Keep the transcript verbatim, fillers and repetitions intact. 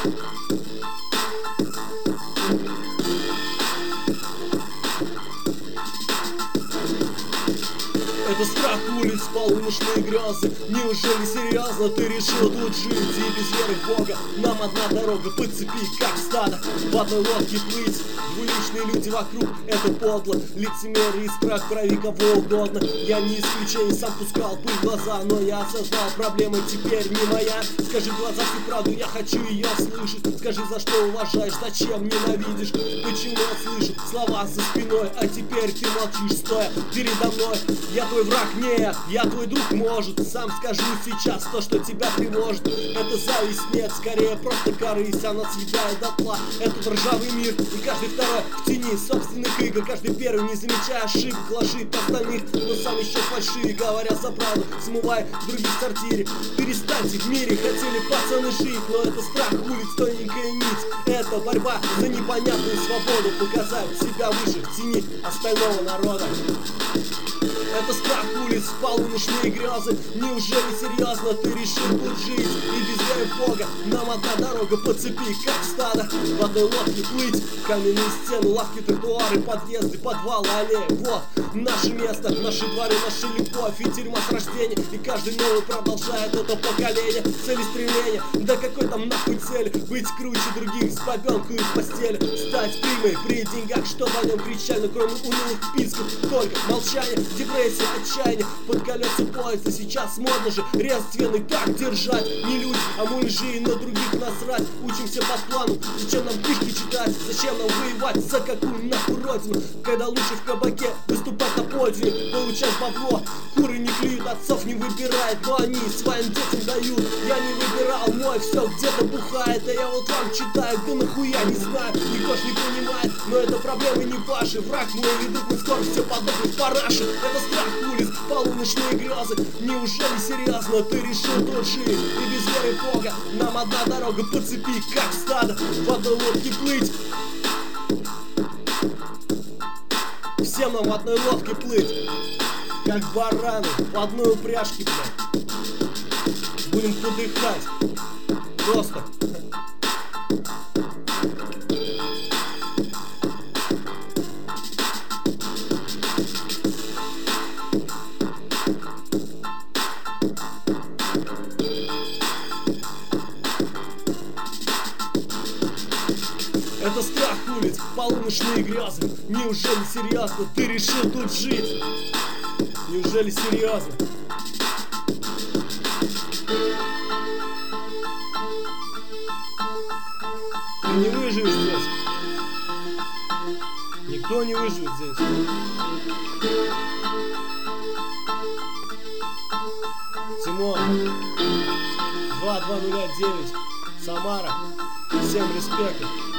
Это страх улиц, полуночные грезы. Неужели серьезно ты решил тут жить? И без веры в Бога нам одна дорога по цепи, как стадо в одной лодке плыть. Двуличные люди вокруг, это подло. Лицемерие и страх, прави кого угодно. Я не исключение, сам пускал пыль в глаза, но я осознал, проблема теперь не моя. Скажи в глаза всю правду, я хочу ее слышать. Скажи, за что уважаешь, зачем ненавидишь. Почему я слышу слова за спиной, а теперь ты молчишь, стоя передо мной. Я твой враг, не, я твой друг, может. Сам скажу сейчас то, что тебя тревожит. Это зависть, нет, скорее просто корысть. Она съедает дотла этот ржавый мир. И каждый второй в тени собственных игр. Каждый первый, не замечая ошибок, ложит остальных, но сам еще фальшивее, говоря за правду, смывая других в сортире. Перестаньте, в мире хотели пацаны жить, но это страх улиц, тоненькая нить. Это борьба за непонятную свободу, показать себя выше в тени остального народа. Это страх улиц, полуночные грезы. Неужели серьезно ты решил тут жить? И без веры в Бога нам одна дорога по цепи, как стадо в одной лодке плыть. Каменные стены, лавки, тротуары, подъезды, подвалы, аллеи. Вот наше место, наши дворы, наша любовь и тюрьма с рождения. И каждый новый продолжает это поколение. Цели стремления, да какой там нахуй цель? Быть круче других с бабенкой в постели. Стать примой при деньгах, чтобы о нем кричали. Но кроме унылых писков только молчание, депрессия, отчаяние. Под колеса поезда сейчас модно же резать вены, так держать. Не люди, а муляжи, и на других насрать. Учимся по плану, зачем нам книжки читать? Зачем нам воевать, за какую нахуй родину? Когда лучше в кабаке выступать на подиуме, получать бабло. Куры не клюют, отцов не выбирает, но они своим детям дают. Я не выбирал, мой все где-то бухает. А я вот вам читаю, да нахуя не знаю. Никто ж не понимает, но это проблемы не ваши. Враг мой, ведут мы скоро все подобны в параше. Это страх улиц, полуночные грезы. Неужели серьезно ты решил тут жить? И без веры в Бога нам одна дорога по цепи, как стадо в одной лодке плыть. Всем нам в одной лодке плыть, как бараны в одной упряжке, блядь. Будем подыхать просто. Это страх улиц, полуночные грезы. Неужели серьезно ты решил тут жить? Неужели серьезно? Ты не выживешь здесь. Никто не выживет здесь. Тимон, два два нуля девять, Самара. Всем респект.